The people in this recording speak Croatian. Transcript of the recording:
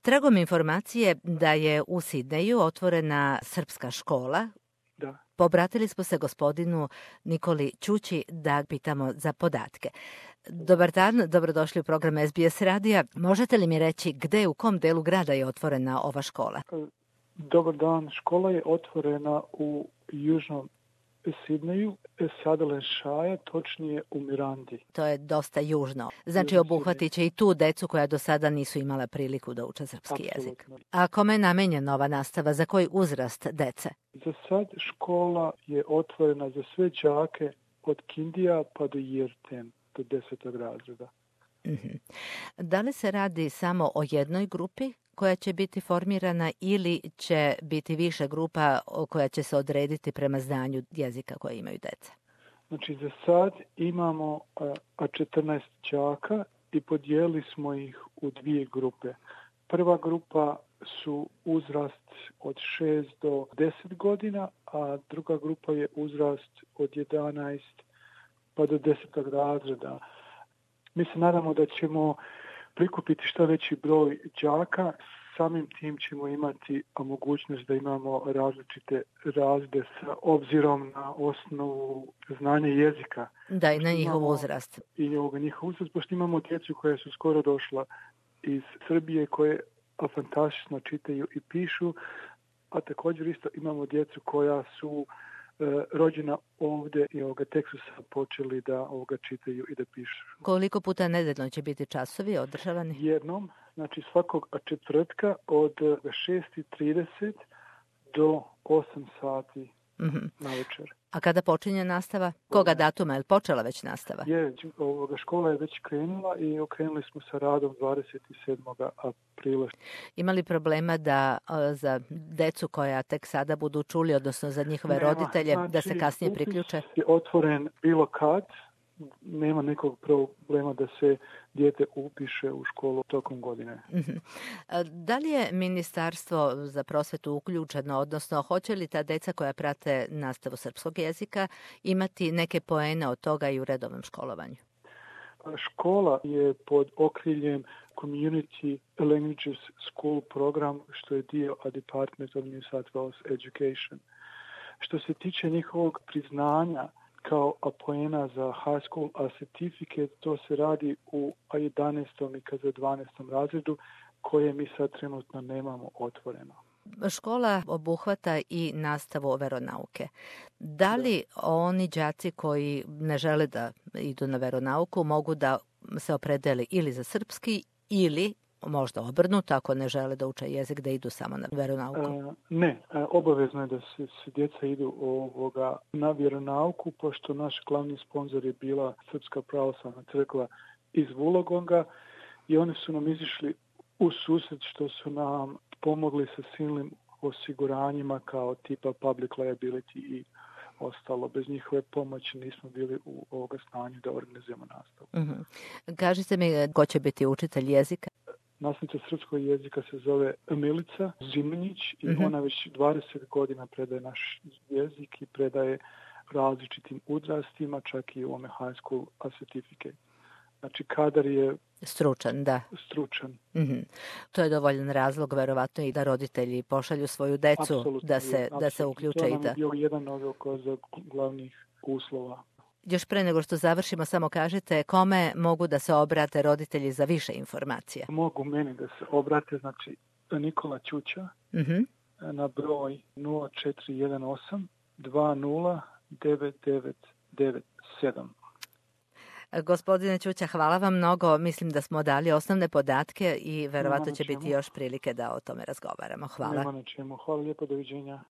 Tragom informacije da je u Sidneju otvorena srpska škola. Da. Obratili smo se gospodinu Nikoli Ćući da pitamo za podatke. Dobar dan, dobrodošli u program SBS radija. Možete li mi reći gde, u kom delu grada je otvorena ova škola? Dobar dan, škola je otvorena u južnom Sidneju, Sutherland Shire, točnije u Mirandi. To je dosta južno. Znači obuhvatit će i tu decu koja do sada nisu imala priliku da uče srpski jezik. A kome je namenjena ova nastava? Za koji uzrast dece? Za sad škola je otvorena za sve đake od kindija pa do year 10, do 10. razreda. Da li se radi samo o jednoj grupi koja će biti formirana ili će biti više grupa koja će se odrediti prema znanju jezika koje imaju deca? Znači za sad imamo 14 đaka i podijelili smo ih u dvije grupe. Prva grupa su uzrast od 6 do 10 godina, a druga grupa je uzrast od 11 pa do 10. razreda. Mi se nadamo da ćemo prikupiti što veći broj đaka, samim tim ćemo imati mogućnost da imamo različite razrede sa obzirom na osnovu znanja jezika. Da, i na njihov uzrast. I njihov uzrast, pošto imamo djecu koja su skoro došla iz Srbije, koje fantastično čitaju i pišu, a također isto imamo djecu koja su rođena ovdje i tek su se počeli da čitaju i da pišu. Koliko puta nedeljno će biti časovi održavani? Jednom, znači svakog četvrtka od 6:30 do 8 sati na večer. A kada počinje nastava? Koga datuma? Je li počela već nastava? Škola je već krenula i okrenuli smo sa radom 27. aprila. Ima li problema da za decu koja tek sada budu čuli, odnosno za njihove roditelje, znači, da se kasnije priključe? Upis je otvoren bilo kad. Nema nekog problema da se dijete upiše u školu tokom godine. Da li je Ministarstvo za prosvetu uključeno, odnosno hoće li ta deca koja prate nastavu srpskog jezika imati neke poene od toga i u redovnom školovanju? Škola je pod okriljem Community Languages School program, što je dio Department of New South Wales Education. Što se tiče njihovog priznanja kao poena za high school certificate, to se radi u 11. i za 12. razredu, koje mi sad trenutno nemamo otvoreno. Škola obuhvata i nastavu veronauke. Da li oni đaci koji ne žele da idu na veronauku mogu da se opredele ili za srpski ili možda obrnuto, ako ne žele da uče jezik, da idu samo na veronauku? Ne, obavezno je da se djeca idu na vjeronauku, pošto naš glavni sponzor je bila Srpska pravoslavna crkva iz Wollongonga i oni su nam izišli u susret što su nam pomogli sa silnim osiguranjima kao tipa public liability i ostalo. Bez njihove pomoći nismo bili u ovoga stanju da organizujemo nastavu. Kažite mi, ko će biti učitelj jezika? Nastavnica srpskog jezika se zove Milica Zimenjić i ona već 20 godina predaje naš jezik i predaje različitim uzrastima, čak i u ome high school certificate. Znači kadar je stručan, da. Stručan. To je dovoljan razlog, verovatno, i da roditelji pošalju svoju decu. Apsolutno, da se uključe. To nam je bio jedan od glavnih uslova. Još pre nego što završimo, samo kažite kome mogu da se obrate roditelji za više informacija. Mogu meni da se obrate, znači Nikola Ćuća na broj 0418 20 9997. Gospodine Ćuća, hvala vam mnogo. Mislim da smo dali osnovne podatke i verovatno će biti još prilike da o tome razgovaramo. Hvala. Nema na čemu. Hvala lijepo, doviđenja.